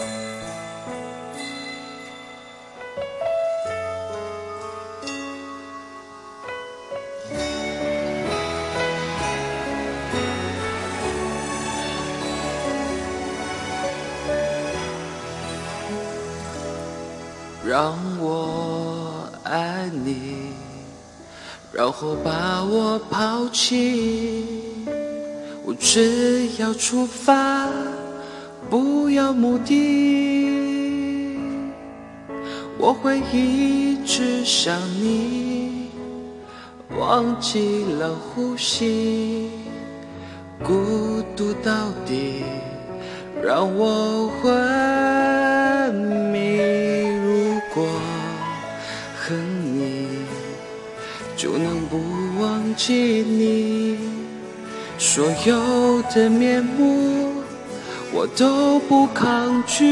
让我爱你，然后把我抛弃。我只要出发，不要目的。我会一直想你，忘记了呼吸。孤独到底让我昏迷。如果恨你，就能不忘记你。所有的面目我都不抗拒。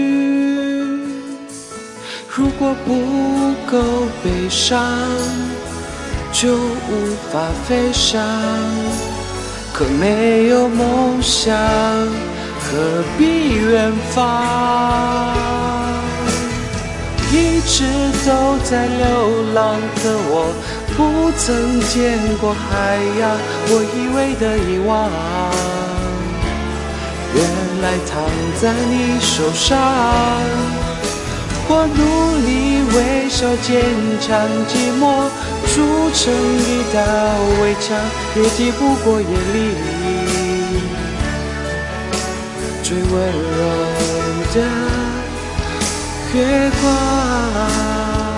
如果不够悲伤，就无法飞翔。可没有梦想，何必远方？一直都在流浪的我，不曾见过海洋，我以为的遗忘，原来躺在你手上。我努力微笑坚强，寂寞筑成一道围墙，也抵不过夜里最温柔的月光。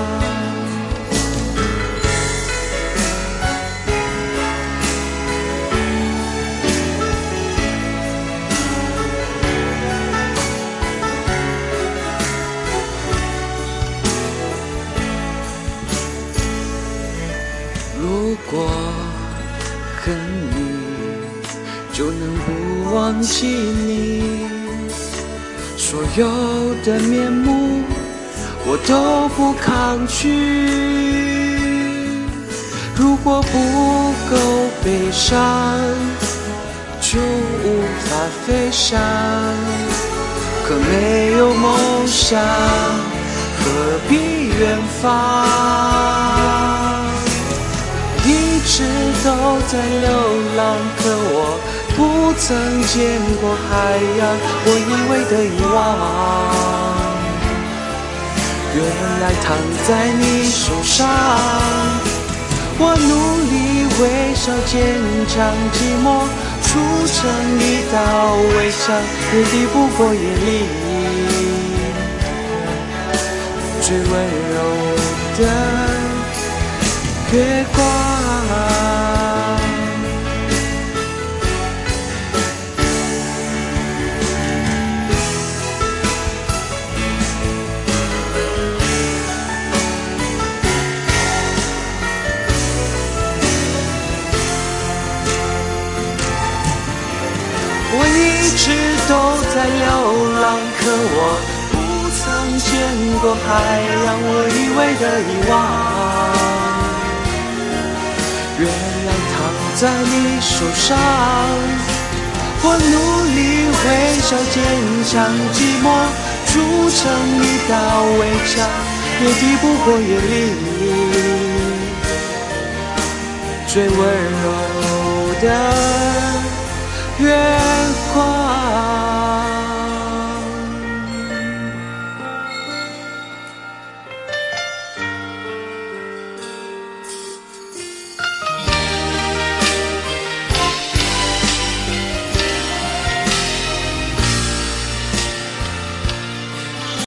如果恨你，就能不忘记你。所有的面目我都不抗拒。如果不够悲伤，就无法飞翔。可没有梦想，何必远方？一直都在流浪，可我不曾见过海洋，我以为的遗忘，原来躺在你手上。我努力微笑坚强，寂寞筑成一道围墙，也抵不过夜里最温柔的月光。我一直都在流浪，可我不曾见过海洋，我以为的遗忘，原来躺在你手上。我努力微笑坚强，寂寞筑成一道围墙，也抵不过夜里最温柔的月